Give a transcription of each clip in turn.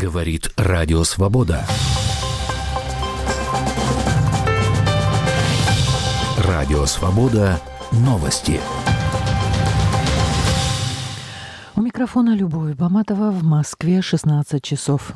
Говорит Радио Свобода. Радио Свобода. Новости. У микрофона Любовь Баматова. В Москве 16 часов.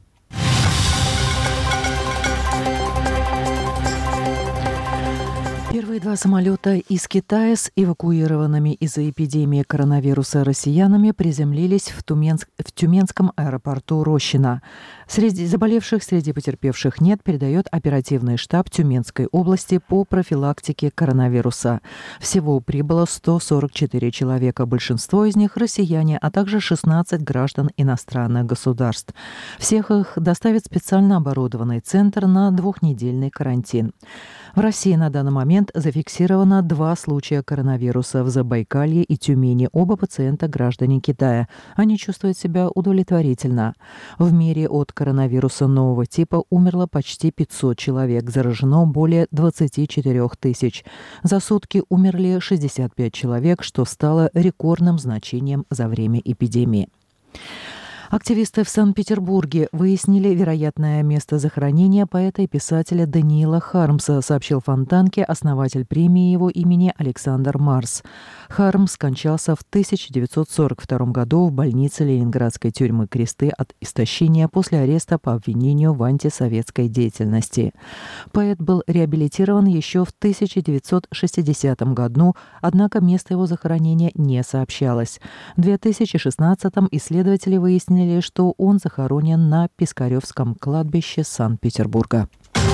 Первые два самолета из Китая с эвакуированными из-за эпидемии коронавируса россиянами приземлились в Тюменском аэропорту Рощино. Среди заболевших, среди потерпевших нет, передает оперативный штаб Тюменской области по профилактике коронавируса. Всего прибыло 144 человека, большинство из них россияне, а также 16 граждан иностранных государств. Всех их доставит специально оборудованный центр на двухнедельный карантин. В России на данный момент зафиксировано 2 случая коронавируса в Забайкалье и Тюмени. Оба пациента – граждане Китая. Они чувствуют себя удовлетворительно. В мире от коронавируса нового типа умерло почти 500 человек, заражено более 24 тысяч. За сутки умерли 65 человек, что стало рекордным значением за время эпидемии. Активисты в Санкт-Петербурге выяснили вероятное место захоронения поэта и писателя Даниила Хармса, сообщил Фонтанке основатель премии его имени Александр Марс. Хармс скончался в 1942 году в больнице Ленинградской тюрьмы Кресты от истощения после ареста по обвинению в антисоветской деятельности. Поэт был реабилитирован еще в 1960 году, однако место его захоронения не сообщалось. В 2016-м исследователи выяснили, что он захоронен на Пискаревском кладбище Санкт-Петербурга.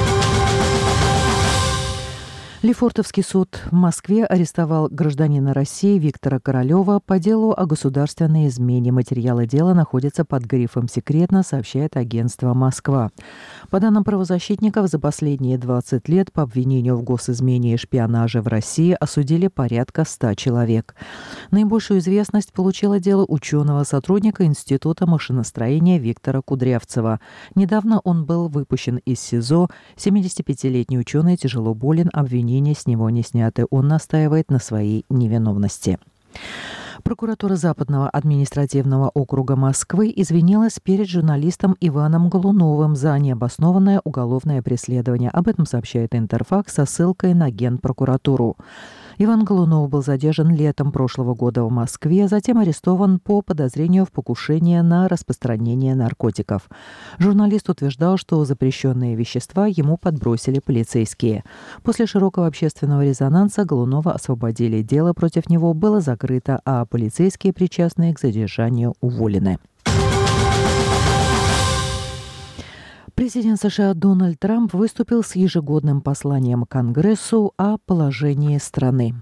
Лефортовский суд в Москве арестовал гражданина России Виктора Королева по делу о государственной измене. Материалы дела находятся под грифом «Секретно», сообщает агентство «Москва». По данным правозащитников, за последние 20 лет по обвинению в госизмене и шпионаже в России осудили порядка 100 человек. Наибольшую известность получило дело ученого-сотрудника Института машиностроения Виктора Кудрявцева. Недавно он был выпущен из СИЗО. 75-летний ученый тяжело болен, обвинения с него не сняты. Он настаивает на своей невиновности. Прокуратура Западного административного округа Москвы извинилась перед журналистом Иваном Голуновым за необоснованное уголовное преследование. Об этом сообщает Интерфакс со ссылкой на Генпрокуратуру. Иван Голунов был задержан летом прошлого года в Москве, затем арестован по подозрению в покушении на распространение наркотиков. Журналист утверждал, что запрещенные вещества ему подбросили полицейские. После широкого общественного резонанса Голунова освободили. Дело против него было закрыто, а полицейские, причастные к задержанию, уволены. Президент США Дональд Трамп выступил с ежегодным посланием Конгрессу о положении страны.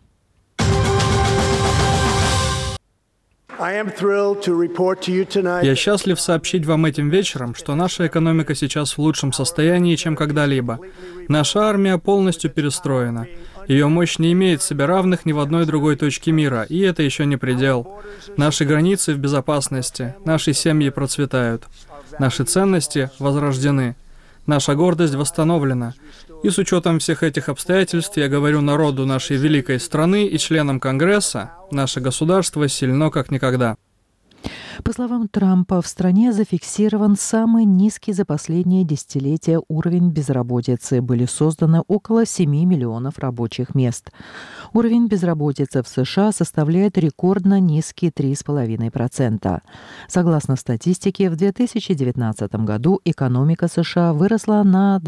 Я счастлив сообщить вам этим вечером, что наша экономика сейчас в лучшем состоянии, чем когда-либо. Наша армия полностью перестроена. Ее мощь не имеет себе равных ни в одной другой точке мира, и это еще не предел. Наши границы в безопасности, наши семьи процветают. Наши ценности возрождены. Наша гордость восстановлена. И с учетом всех этих обстоятельств я говорю народу нашей великой страны и членам Конгресса, наше государство сильно как никогда. По словам Трампа, в стране зафиксирован самый низкий за последние десятилетия уровень безработицы. Были созданы около 7 миллионов рабочих мест. Уровень безработицы в США составляет рекордно низкий 3,5%. Согласно статистике, в 2019 году экономика США выросла на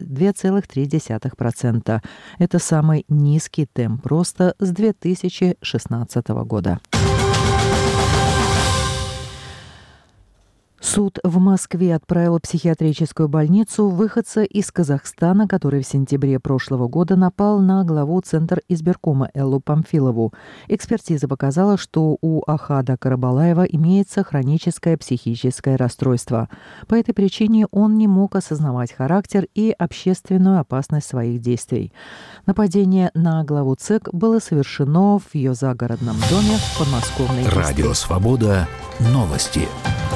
2,3%. Это самый низкий темп роста с 2016 года. Суд в Москве отправил в психиатрическую больницу выходца из Казахстана, который в сентябре прошлого года напал на главу Центра избиркома Эллу Памфилову. Экспертиза показала, что у Ахада Карабалаева имеется хроническое психическое расстройство. По этой причине он не мог осознавать характер и общественную опасность своих действий. Нападение на главу ЦИК было совершено в ее загородном доме в подмосковной Москве. Радио Свобода. Новости.